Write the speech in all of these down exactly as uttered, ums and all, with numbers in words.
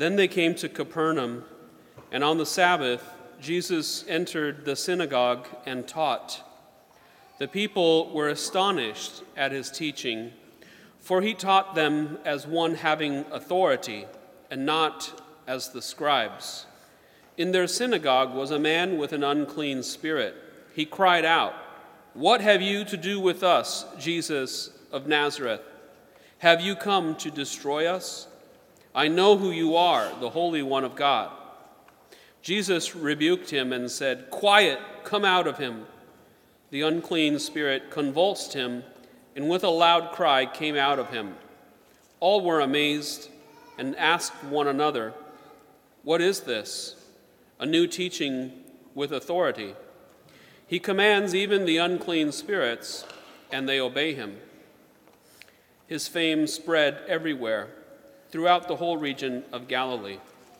Then they came to Capernaum, and on the Sabbath, Jesus entered the synagogue and taught. The people were astonished at his teaching, for he taught them as one having authority, and not as the scribes. In their synagogue was a man with an unclean spirit. He cried out, "What have you to do with us, Jesus of Nazareth? Have you come to destroy us? I know who you are, the Holy One of God." Jesus rebuked him and said, "Quiet, come out of him." The unclean spirit convulsed him, and with a loud cry came out of him. All were amazed and asked one another, "What is this? A new teaching with authority. He commands even the unclean spirits, and they obey him." His fame spread everywhere, throughout the whole region of Galilee.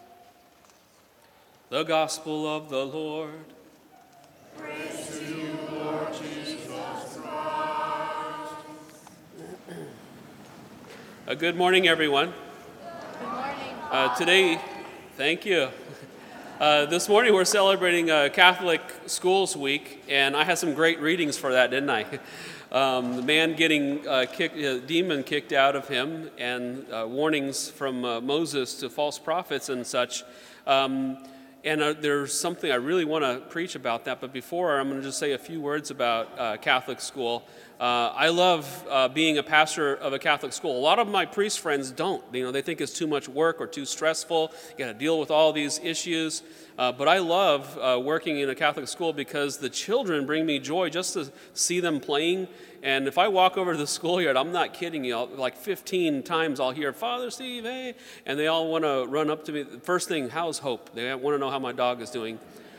The Gospel of the Lord. Praise to you, Lord Jesus Christ. Uh, good morning, everyone. Good morning. Uh, today, thank you. Uh, this morning we're celebrating uh, Catholic Schools Week, and I had some great readings for that, didn't I? Um, the man getting uh, kicked, uh, demon kicked out of him, and uh, warnings from uh, Moses to false prophets and such. Um, and uh, there's something I really want to preach about that, but before I'm going to just say a few words about uh, Catholic school. Uh, I love uh, being a pastor of a Catholic school. A lot of my priest friends don't. You know, they think it's too much work or too stressful. You got to deal with all these issues. Uh, but I love uh, working in a Catholic school because the children bring me joy just to see them playing. And if I walk over to the schoolyard, I'm not kidding you, I'll, like fifteen times I'll hear, "Father Steve, hey," and they all want to run up to me. First thing, how's Hope? They want to know how my dog is doing.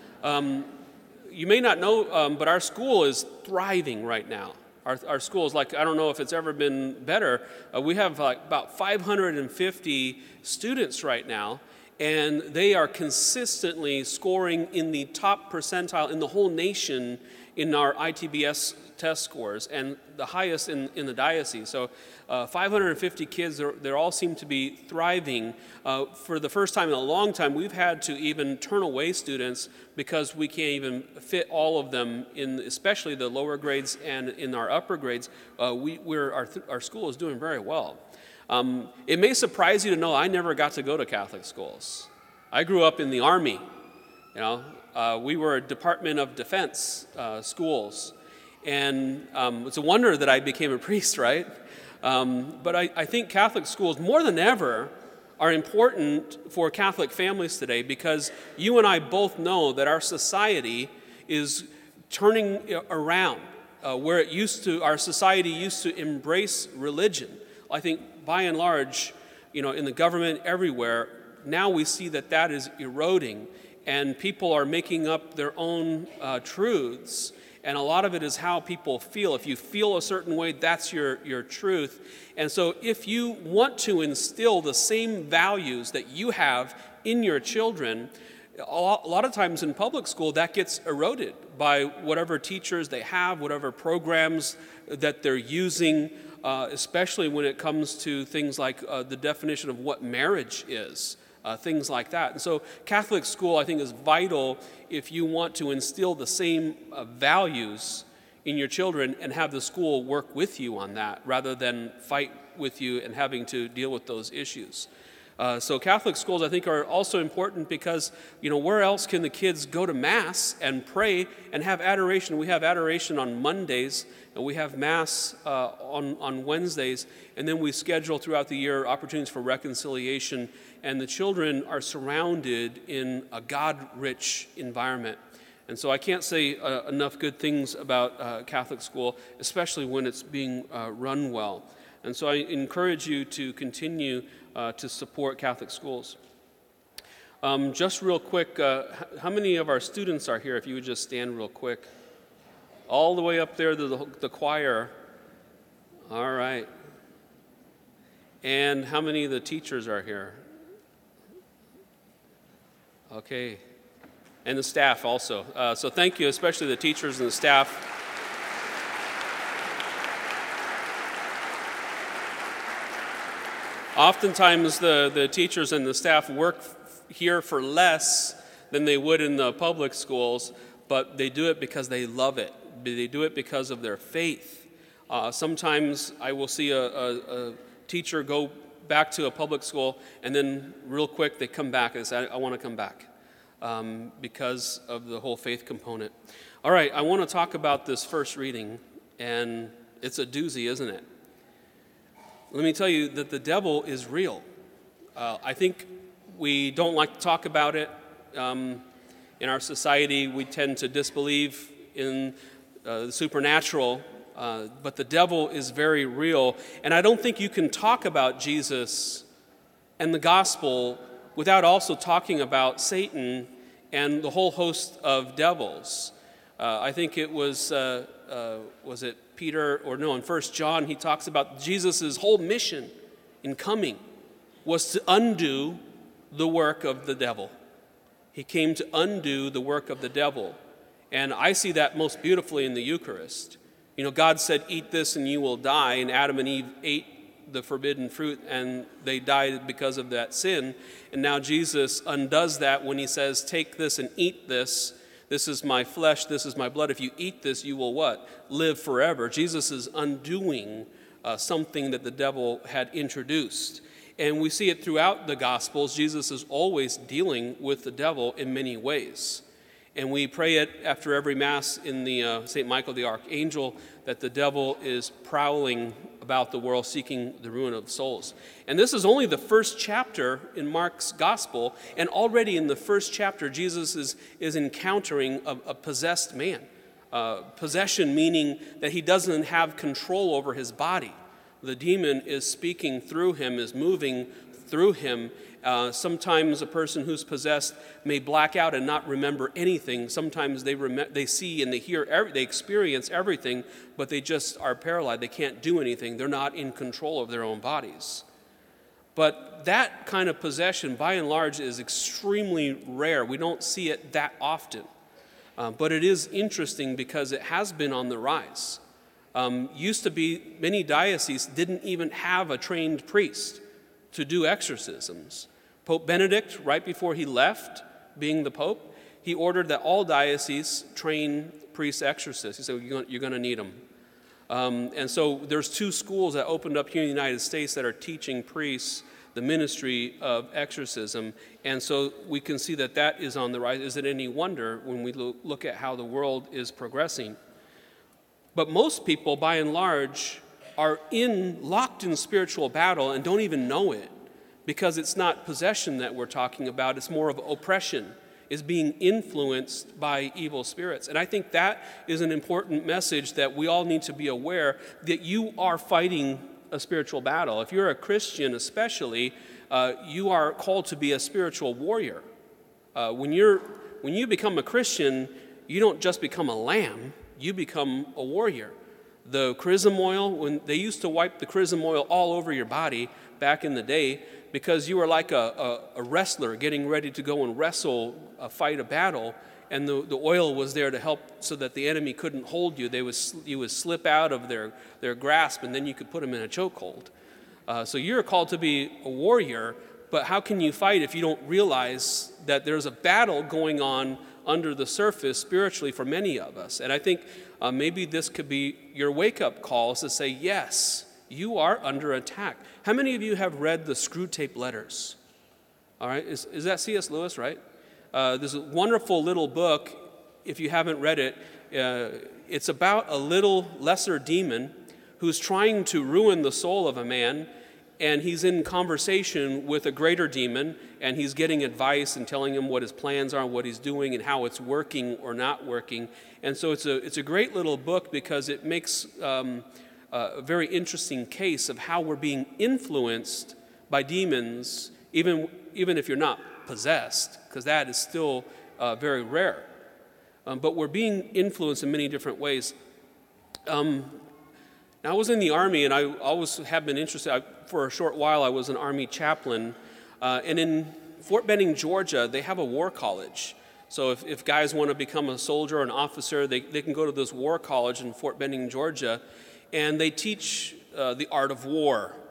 Um, you may not know, um, but our school is thriving right now. Our, our school is like, I don't know if it's ever been better. Uh, we have like about five hundred fifty students right now, and they are consistently scoring in the top percentile in the whole nation in our I T B S test scores, and the highest in, in the diocese. So uh, five hundred fifty kids, they all seem to be thriving. Uh, for the first time in a long time, we've had to even turn away students because we can't even fit all of them in, especially the lower grades and in our upper grades. Uh, we, we're, our, our school is doing very well. Um, it may surprise you to know I never got to go to Catholic schools. I grew up in the Army. You know, uh, we were a Department of Defense uh, schools. And um, it's a wonder that I became a priest, right? Um, but I, I think Catholic schools, more than ever, are important for Catholic families today because you and I both know that our society is turning around. Uh, where it used to, our society used to embrace religion. I think by and large, you know, in the government, everywhere, now we see that that is eroding and people are making up their own uh, truths. And a lot of it is how people feel. If you feel a certain way, that's your, your truth. And so if you want to instill the same values that you have in your children, a lot of times in public school, that gets eroded by whatever teachers they have, whatever programs that they're using, uh, especially when it comes to things like uh, the definition of what marriage is. Uh, things like that. And so Catholic school, I think, is vital if you want to instill the same uh, values in your children and have the school work with you on that rather than fight with you and having to deal with those issues. Uh, so Catholic schools, I think, are also important because, you know, where else can the kids go to Mass and pray and have adoration? We have adoration on Mondays, and we have Mass uh, on, on Wednesdays, and then we schedule throughout the year opportunities for reconciliation, and the children are surrounded in a God-rich environment. And so I can't say uh, enough good things about uh, Catholic school, especially when it's being uh, run well. And so I encourage you to continue uh, to support Catholic schools. Um, just real quick, uh, how many of our students are here? If you would just stand real quick. All the way up there to the, the choir. All right. And how many of the teachers are here? Okay. And the staff also. Uh, so thank you, especially the teachers and the staff. Oftentimes, the, the teachers and the staff work f- here for less than they would in the public schools, but they do it because they love it. They do it because of their faith. Uh, sometimes I will see a, a, a teacher go back to a public school, and then real quick they come back and say, I, I want to come back um, because of the whole faith component. All right, I want to talk about this first reading, and it's a doozy, isn't it? Let me tell you that the devil is real. Uh, I think we don't like to talk about it. Um, in our society, we tend to disbelieve in uh, the supernatural, uh, but the devil is very real. And I don't think you can talk about Jesus and the gospel without also talking about Satan and the whole host of devils. Uh, I think it was, uh, uh, was it Peter, or no, in First John, he talks about Jesus' whole mission in coming was to undo the work of the devil. He came to undo the work of the devil. And I see that most beautifully in the Eucharist. You know, God said, eat this and you will die, and Adam and Eve ate the forbidden fruit and they died because of that sin. And now Jesus undoes that when he says, take this and eat this. This is my flesh, this is my blood. If you eat this, you will what? Live forever. Jesus is undoing uh, something that the devil had introduced. And we see it throughout the Gospels. Jesus is always dealing with the devil in many ways. And we pray it after every Mass in the uh, Saint Michael the Archangel, that the devil is prowling about the world seeking the ruin of souls. And this is only the first chapter in Mark's Gospel, and already in the first chapter, Jesus is, is encountering a, a possessed man. Uh, possession meaning that he doesn't have control over his body. The demon is speaking through him, is moving through him. Uh, sometimes a person who's possessed may black out and not remember anything. Sometimes they rem- they see and they hear, every- they experience everything, but they just are paralyzed. They can't do anything. They're not in control of their own bodies. But that kind of possession, by and large, is extremely rare. We don't see it that often. Uh, but it is interesting because it has been on the rise. Um, used to be, many dioceses didn't even have a trained priest to do exorcisms. Pope Benedict, right before he left being the Pope, he ordered that all dioceses train priest exorcists. He said, you're going to need them. Um, and so there's two schools that opened up here in the United States that are teaching priests the ministry of exorcism. And so we can see that that is on the rise. Is it any wonder when we lo- look at how the world is progressing? But most people, by and large, are in locked in spiritual battle and don't even know it, because it's not possession that we're talking about. It's more of oppression, is being influenced by evil spirits. And I think that is an important message that we all need to be aware that you are fighting a spiritual battle. If you're a Christian especially, uh, you are called to be a spiritual warrior. Uh, when you're when you become a Christian, you don't just become a lamb, you become a warrior. The chrism oil, when they used to wipe the chrism oil all over your body back in the day, because you were like a, a, a wrestler getting ready to go and wrestle, a fight, a battle, and the, the oil was there to help so that the enemy couldn't hold you. They would, you would slip out of their, their grasp, and then you could put them in a chokehold. Uh, so you're called to be a warrior, but how can you fight if you don't realize that there's a battle going on under the surface spiritually for many of us? And I think uh, maybe this could be your wake-up calls to say, yes, you are under attack. How many of you have read the Screwtape Letters? All right, is, is that C S Lewis, right? Uh, there's a wonderful little book, if you haven't read it. Uh, it's about a little lesser demon who's trying to ruin the soul of a man, and he's in conversation with a greater demon, and he's getting advice and telling him what his plans are, what he's doing, and how it's working or not working. And so it's a it's a great little book because it makes um, a very interesting case of how we're being influenced by demons, even even if you're not possessed, because that is still uh, very rare. Um, but we're being influenced in many different ways. Um, now, I was in the Army, and I always have been interested. I, for a short while, I was an Army chaplain. Uh, and in Fort Benning, Georgia, they have a war college. So if, if guys want to become a soldier or an officer, they, they can go to this war college in Fort Benning, Georgia, and they teach uh, the art of war.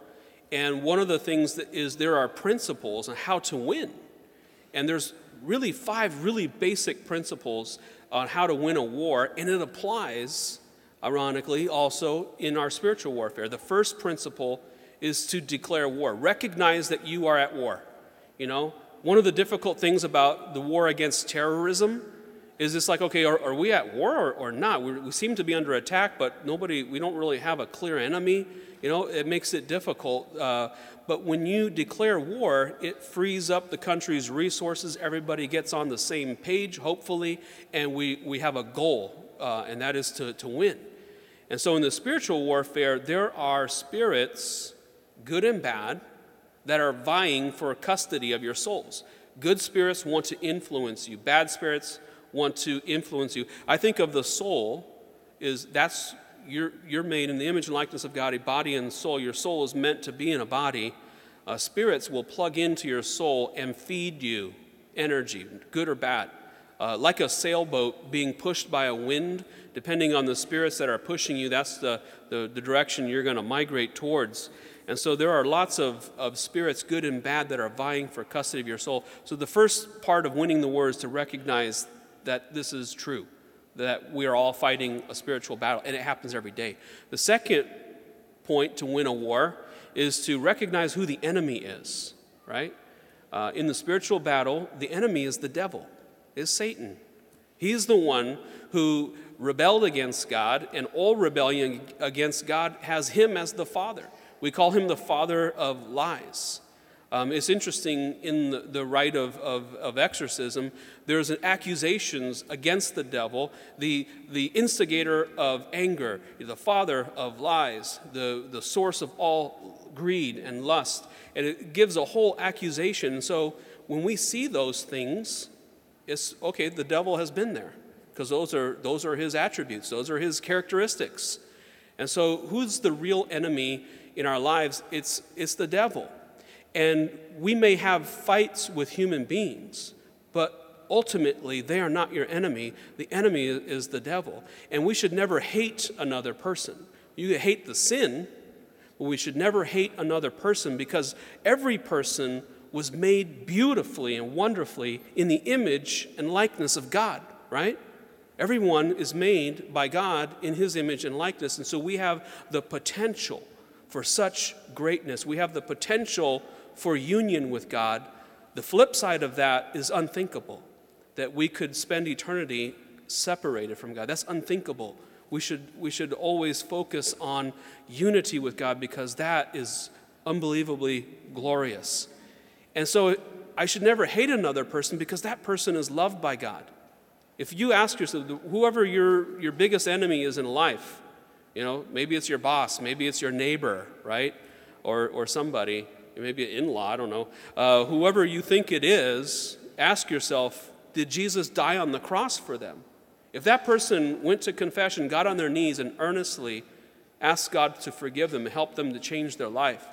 And one of the things that is there are principles on how to win. And there's really five really basic principles on how to win a war, and it applies, ironically, also in our spiritual warfare. The first principle is to declare war. Recognize that you are at war. You know, one of the difficult things about the war against terrorism is it's like, okay, are, are we at war or, or not? We, we seem to be under attack, but nobody, we don't really have a clear enemy. You know, it makes it difficult. Uh, but when you declare war, it frees up the country's resources. Everybody gets on the same page, hopefully, and we, we have a goal, uh, and that is to, to win. And so in the spiritual warfare, there are spirits, good and bad, that are vying for custody of your souls. Good spirits want to influence you. Bad spirits want to influence you. I think of the soul is that's you're you're made in the image and likeness of God, a body and soul. Your soul is meant to be in a body. Uh, spirits will plug into your soul and feed you energy, good or bad. Uh, like a sailboat being pushed by a wind, depending on the spirits that are pushing you, that's the, the, the direction you're going to migrate towards. And so there are lots of, of spirits, good and bad, that are vying for custody of your soul. So the first part of winning the war is to recognize that this is true, that we are all fighting a spiritual battle, and it happens every day. The second point to win a war is to recognize who the enemy is, right? Uh, in the spiritual battle, the enemy is the devil, is Satan. He's the one who rebelled against God, and all rebellion against God has him as the father. We call him the father of lies. Um, it's interesting, in the, the rite of, of, of exorcism, there's an accusations against the devil, the, the instigator of anger, the father of lies, the, the source of all greed and lust. And it gives a whole accusation. And so when we see those things, it's, okay, the devil has been there, because those are, those are his attributes. Those are his characteristics. And so who's the real enemy in our lives? It's, it's the devil. And we may have fights with human beings, but ultimately they are not your enemy. The enemy is the devil. And we should never hate another person. You hate the sin, but we should never hate another person, because every person was made beautifully and wonderfully in the image and likeness of God, right? Everyone is made by God in his image and likeness. And so we have the potential for such greatness. We have the potential for union with God. The flip side of that is unthinkable, that we could spend eternity separated from God. That's unthinkable. We should, we should always focus on unity with God, because that is unbelievably glorious. And so I should never hate another person, because that person is loved by God. If you ask yourself, whoever your, your biggest enemy is in life, you know, maybe it's your boss, maybe it's your neighbor, right? Or, or somebody, maybe an in-law, I don't know. Uh, whoever you think it is, ask yourself, did Jesus die on the cross for them? If that person went to confession, got on their knees, and earnestly asked God to forgive them and help them to change their life,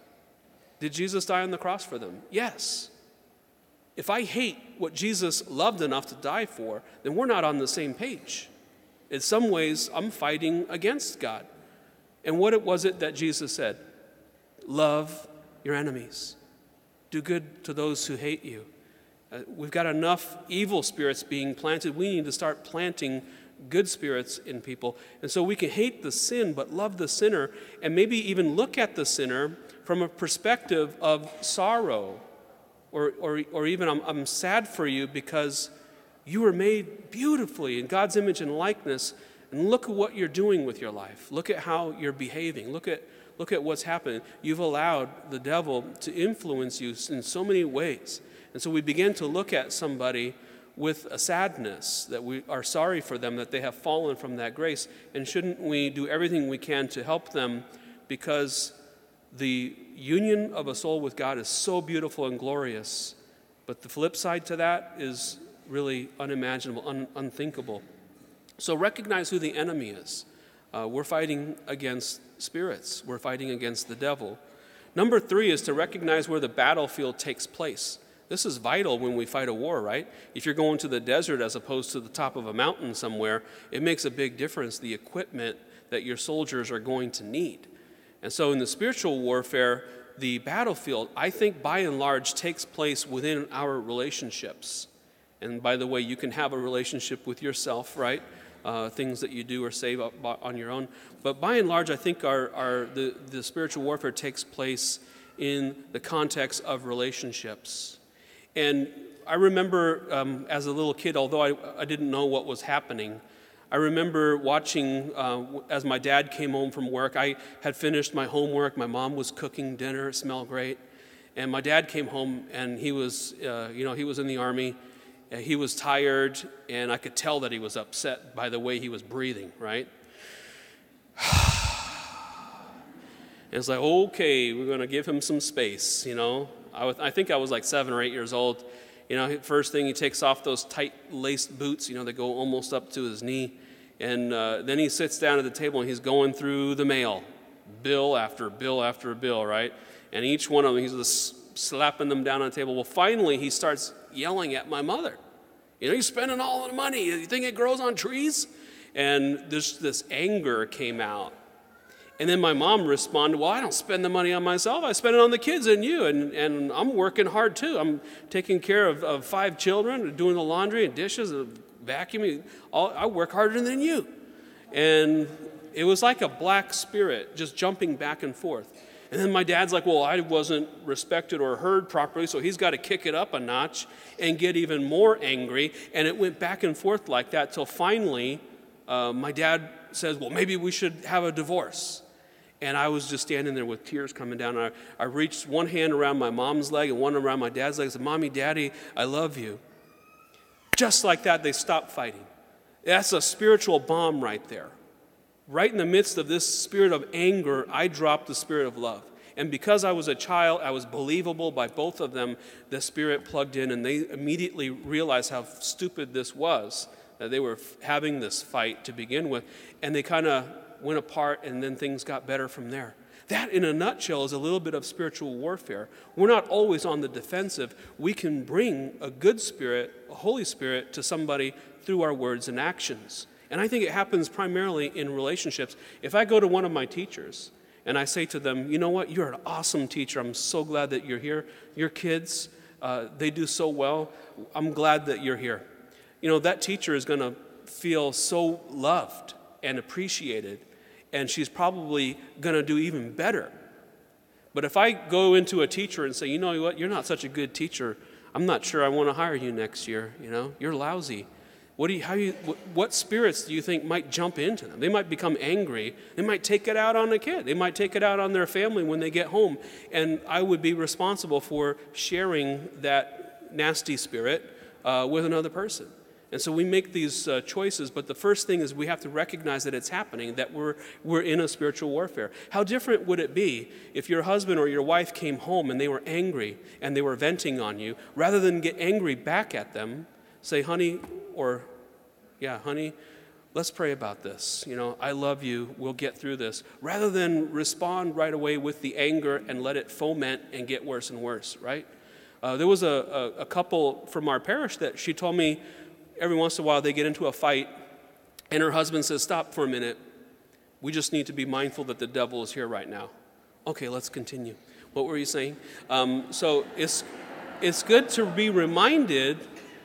did Jesus die on the cross for them? Yes. If I hate what Jesus loved enough to die for, then we're not on the same page. In some ways, I'm fighting against God. And what was it that Jesus said? Love your enemies. Do good to those who hate you. Uh, we've got enough evil spirits being planted. We need to start planting good spirits in people. And so we can hate the sin, but love the sinner, and maybe even look at the sinner from a perspective of sorrow, or, or, or even I'm, I'm sad for you because you were made beautifully in God's image and likeness, and look at what you're doing with your life. Look at how you're behaving. Look at, look at what's happened. You've allowed the devil to influence you in so many ways. And so we begin to look at somebody with a sadness, that we are sorry for them, that they have fallen from that grace. And shouldn't we do everything we can to help them, because the union of a soul with God is so beautiful and glorious, but the flip side to that is really unimaginable, un- unthinkable. So recognize who the enemy is. Uh, we're fighting against spirits. We're fighting against the devil. Number three is to recognize where the battlefield takes place. This is vital when we fight a war, right? If you're going to the desert as opposed to the top of a mountain somewhere, it makes a big difference, the equipment that your soldiers are going to need. And so in the spiritual warfare, the battlefield, I think by and large, takes place within our relationships. And by the way, you can have a relationship with yourself, right? Uh, things that you do or say up on your own. But by and large, I think our, our the, the spiritual warfare takes place in the context of relationships. And I remember um, as a little kid, although I, I didn't know what was happening, I remember watching, uh, as my dad came home from work, I had finished my homework, my mom was cooking dinner, it smelled great, and my dad came home and he was, uh, you know, he was in the Army, uh, he was tired, and I could tell that he was upset by the way he was breathing, right? And it's like, okay, we're going to give him some space, you know. I, was, I think I was like seven or eight years old. You know, first thing he takes off those tight laced boots, you know, that go almost up to his knee. And uh, then he sits down at the table and he's going through the mail, bill after bill after bill, right? And each one of them, he's just slapping them down on the table. Well, finally, he starts yelling at my mother. You know, you're spending all the money. You think it grows on trees? And this, this anger came out. And then my mom responded, well, I don't spend the money on myself. I spend it on the kids and you, and, and I'm working hard too. I'm taking care of, of five children, doing the laundry and dishes, and vacuuming. All, I work harder than you. And it was like a black spirit just jumping back and forth. And then my dad's like, well, I wasn't respected or heard properly, so he's got to kick it up a notch and get even more angry. And it went back and forth like that till finally uh, my dad says, well, maybe we should have a divorce. And I was just standing there with tears coming down. I, I reached one hand around my mom's leg and one around my dad's leg. I said, Mommy, Daddy, I love you. Just like that, they stopped fighting. That's a spiritual bomb right there. Right in the midst of this spirit of anger, I dropped the spirit of love. And because I was a child, I was believable by both of them. The spirit plugged in, and they immediately realized how stupid this was, that they were having this fight to begin with. And they kind of went apart, and then things got better from there. That, in a nutshell, is a little bit of spiritual warfare. We're not always on the defensive. We can bring a good spirit, a Holy Spirit, to somebody through our words and actions. And I think it happens primarily in relationships. If I go to one of my teachers and I say to them, you know what, you're an awesome teacher. I'm so glad that you're here. Your kids, uh, they do so well. I'm glad that you're here. You know, that teacher is going to feel so loved and appreciated, and she's probably going to do even better. But if I go into a teacher and say, you know what, you're not such a good teacher, I'm not sure I want to hire you next year, you know, you're lousy. What do you, how you, what, what spirits do you think might jump into them? They might become angry. They might take it out on the kid. They might take it out on their family when they get home. And I would be responsible for sharing that nasty spirit uh, with another person. And so we make these uh, choices, but the first thing is we have to recognize that it's happening, that we're we're in a spiritual warfare. How different would it be if your husband or your wife came home and they were angry and they were venting on you, rather than get angry back at them, say, honey, or, yeah, honey, let's pray about this. You know, I love you, we'll get through this. Rather than respond right away with the anger and let it foment and get worse and worse, right? Uh, there was a, a, a couple from our parish that she told me, every once in a while they get into a fight and her husband says, stop for a minute. We just need to be mindful that the devil is here right now. Okay, let's continue. What were you saying? Um, so it's, it's good to be reminded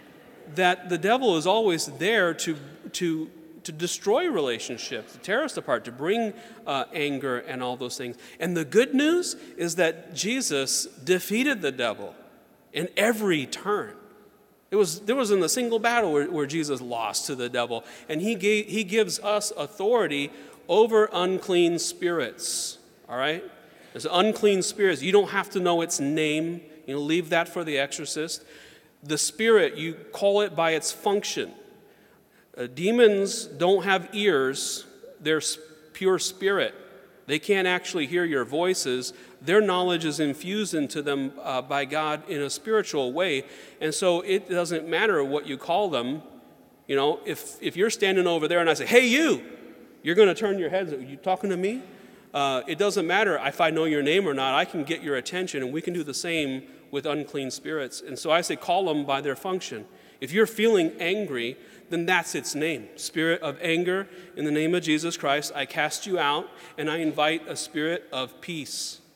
that the devil is always there to, to, to destroy relationships, to tear us apart, to bring uh, anger and all those things. And the good news is that Jesus defeated the devil in every turn. It was, there wasn't a single battle where, where Jesus lost to the devil. And he, gave, he gives us authority over unclean spirits, all right? There's unclean spirits. You don't have to know its name. You know, leave that for the exorcist. The spirit, you call it by its function. Uh, demons don't have ears. They're pure spirit. They can't actually hear your voices. Their knowledge is infused into them uh, by God in a spiritual way. And so it doesn't matter what you call them. You know, if, if you're standing over there and I say, hey, you, you're going to turn your head. Are you talking to me? Uh, it doesn't matter if I know your name or not. I can get your attention, and we can do the same with unclean spirits. And so I say call them by their function. If you're feeling angry, then that's its name. Spirit of anger, in the name of Jesus Christ, I cast you out, and I invite a spirit of peace,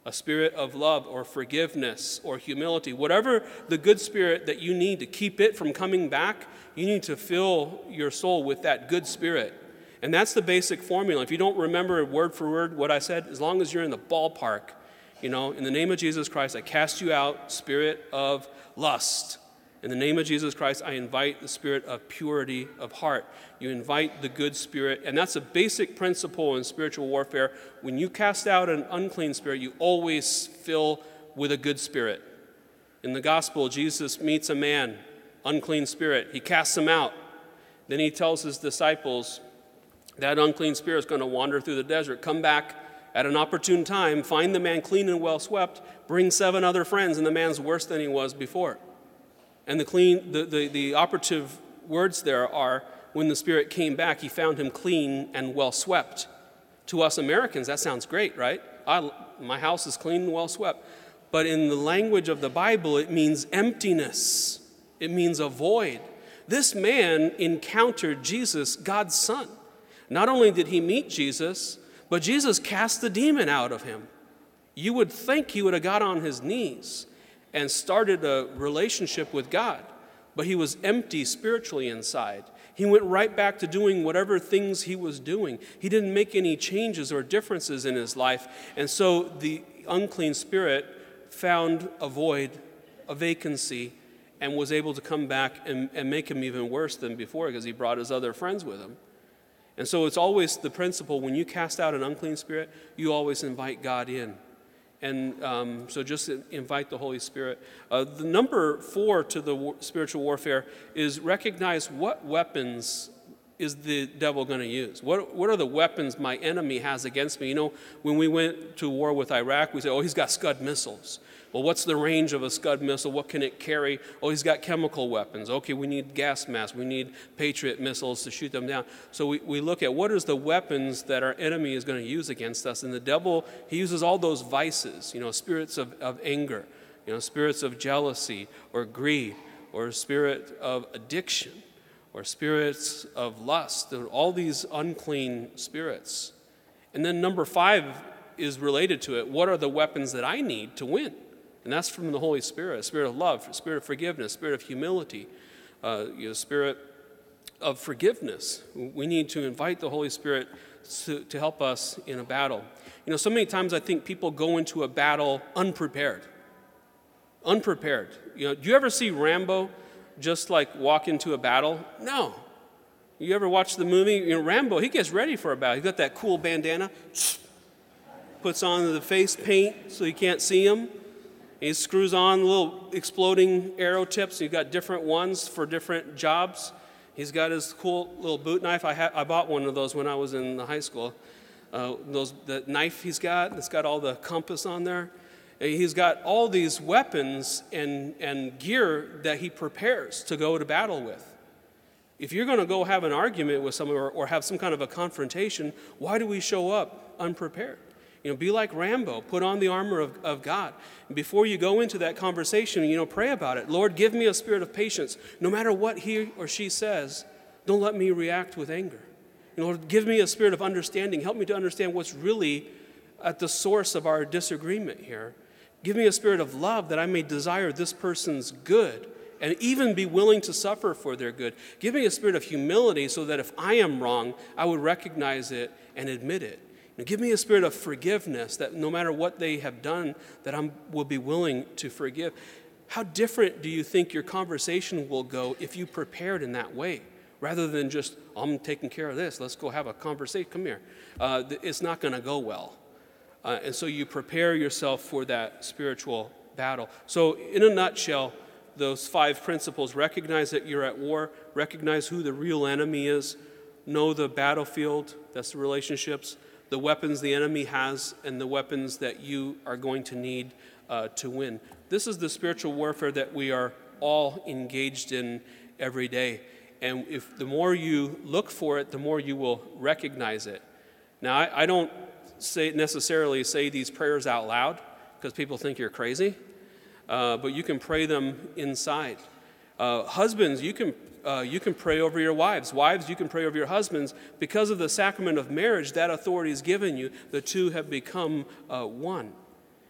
a spirit of love or forgiveness or humility. Whatever the good spirit that you need to keep it from coming back, you need to fill your soul with that good spirit. And that's the basic formula. If you don't remember word for word what I said, as long as you're in the ballpark, you know, in the name of Jesus Christ, I cast you out, spirit of lust. In the name of Jesus Christ, I invite the spirit of purity of heart. You invite the good spirit, and that's a basic principle in spiritual warfare. When you cast out an unclean spirit, you always fill with a good spirit. In the gospel, Jesus meets a man, unclean spirit. He casts him out. Then he tells his disciples, that unclean spirit is going to wander through the desert, come back at an opportune time, find the man clean and well swept, bring seven other friends, and the man's worse than he was before. And the clean, the, the, the operative words there are, when the Spirit came back, he found him clean and well swept. To us Americans, that sounds great, right? I, my house is clean and well swept. But in the language of the Bible, it means emptiness. It means a void. This man encountered Jesus, God's Son. Not only did he meet Jesus, but Jesus cast the demon out of him. You would think he would have got on his knees and started a relationship with God, but he was empty spiritually inside. He went right back to doing whatever things he was doing. He didn't make any changes or differences in his life, and so the unclean spirit found a void, a vacancy, and was able to come back and, and make him even worse than before because he brought his other friends with him. And so it's always the principle, when you cast out an unclean spirit, you always invite God in. And um, so just invite the Holy Spirit. Uh, the number four to the war- spiritual warfare is recognize what weapons is the devil going to use. What, what are the weapons my enemy has against me? You know, when we went to war with Iraq, we said, oh, he's got Scud missiles. Well, what's the range of a Scud missile? What can it carry? Oh, he's got chemical weapons. Okay, we need gas masks. We need Patriot missiles to shoot them down. So we, we look at what is the weapons that our enemy is going to use against us. And the devil, he uses all those vices, you know, spirits of, of anger, you know, spirits of jealousy or greed or spirit of addiction or spirits of lust, all these unclean spirits. And then number five is related to it. What are the weapons that I need to win? And that's from the Holy Spirit, a spirit of love, a spirit of forgiveness, spirit of humility, uh, you know, spirit of forgiveness. We need to invite the Holy Spirit to, to help us in a battle. You know, so many times I think people go into a battle unprepared. Unprepared. You know, do you ever see Rambo just like walk into a battle? No. You ever watch the movie? You know, Rambo, he gets ready for a battle. He's got that cool bandana, puts on the face paint so you can't see him. He screws on little exploding arrow tips. He's got different ones for different jobs. He's got his cool little boot knife. I, ha- I bought one of those when I was in the high school. Uh, those the knife he's got, it's got all the compass on there. And he's got all these weapons and, and gear that he prepares to go to battle with. If you're going to go have an argument with someone or, or have some kind of a confrontation, why do we show up unprepared? You know, be like Rambo. Put on the armor of, of God. And before you go into that conversation, you know, pray about it. Lord, give me a spirit of patience. No matter what he or she says, don't let me react with anger. You know, Lord, give me a spirit of understanding. Help me to understand what's really at the source of our disagreement here. Give me a spirit of love that I may desire this person's good and even be willing to suffer for their good. Give me a spirit of humility so that if I am wrong, I would recognize it and admit it. And give me a spirit of forgiveness that no matter what they have done, that I will be willing to forgive. How different do you think your conversation will go if you prepared in that way? Rather than just, I'm taking care of this, let's go have a conversation, come here. Uh, it's not going to go well. Uh, and so you prepare yourself for that spiritual battle. So in a nutshell, those five principles: recognize that you're at war, recognize who the real enemy is, know the battlefield, that's the relationships, the weapons the enemy has, and the weapons that you are going to need uh, to win. This is the spiritual warfare that we are all engaged in every day. And if the more you look for it, the more you will recognize it. Now, I, I don't say necessarily say these prayers out loud because people think you're crazy, uh, but you can pray them inside. Uh, husbands, you can uh, you can pray over your wives. Wives, you can pray over your husbands. Because of the sacrament of marriage, that authority is given you. The two have become uh, one.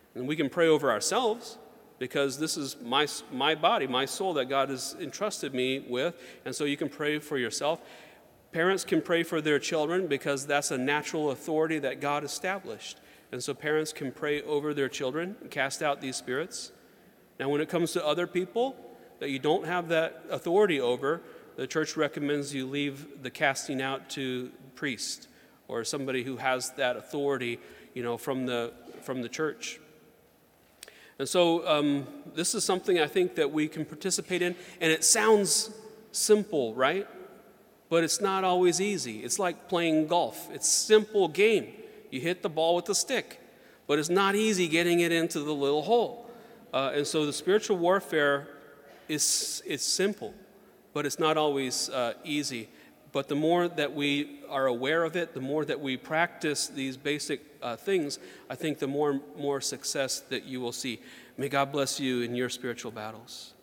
And we can pray over ourselves, because this is my, my body, my soul that God has entrusted me with. And so you can pray for yourself. Parents can pray for their children, because that's a natural authority that God established. And so parents can pray over their children and cast out these spirits. Now, when it comes to other people that you don't have that authority over, the church recommends you leave the casting out to priest or somebody who has that authority, you know, from the from the church. And so um, this is something I think that we can participate in, and it sounds simple, right? But it's not always easy. It's like playing golf. It's a simple game. You hit the ball with the stick, but it's not easy getting it into the little hole. Uh, and so the spiritual warfare is it's simple, but it's not always uh, easy. But the more that we are aware of it, the more that we practice these basic uh, things, I think the more more success that you will see. May God bless you in your spiritual battles.